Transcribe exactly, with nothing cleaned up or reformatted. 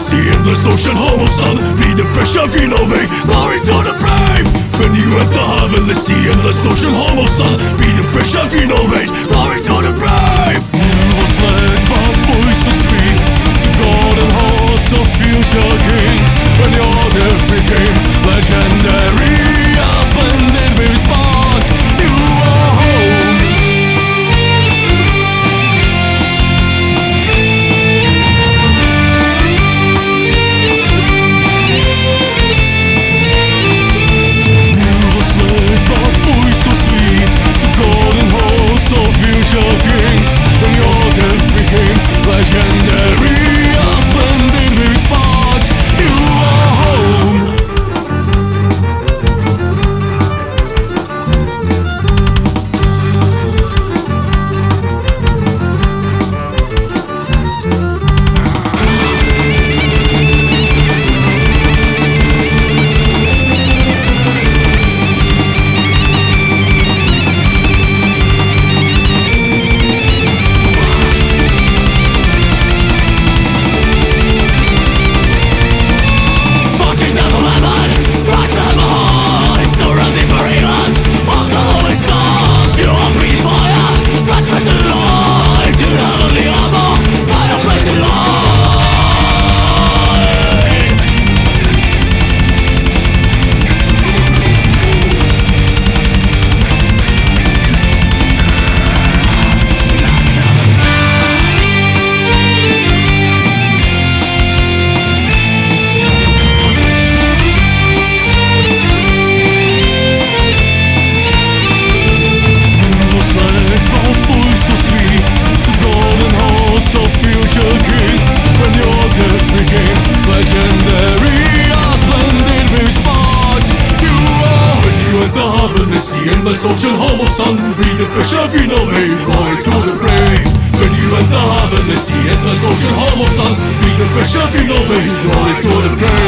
sea in the ocean home of sun. Be the fresh of innovate, glory to the brave. When you enter heaven, the sea in the ocean home of sun. Be the fresh of innovate, glory to the brave. You was led by voices sweet, the golden horse of future king. When your death became legendary, as blended with sparks, you are home. So sweet, the golden halls of future kings. When your death became legendary, as blended with sparks, you are home. Ocean home of sun, be the fish of innovate, glory to the brave. When you enter heaven, the sea and the ocean home of sun, be the fish of innovate, glory to the brave.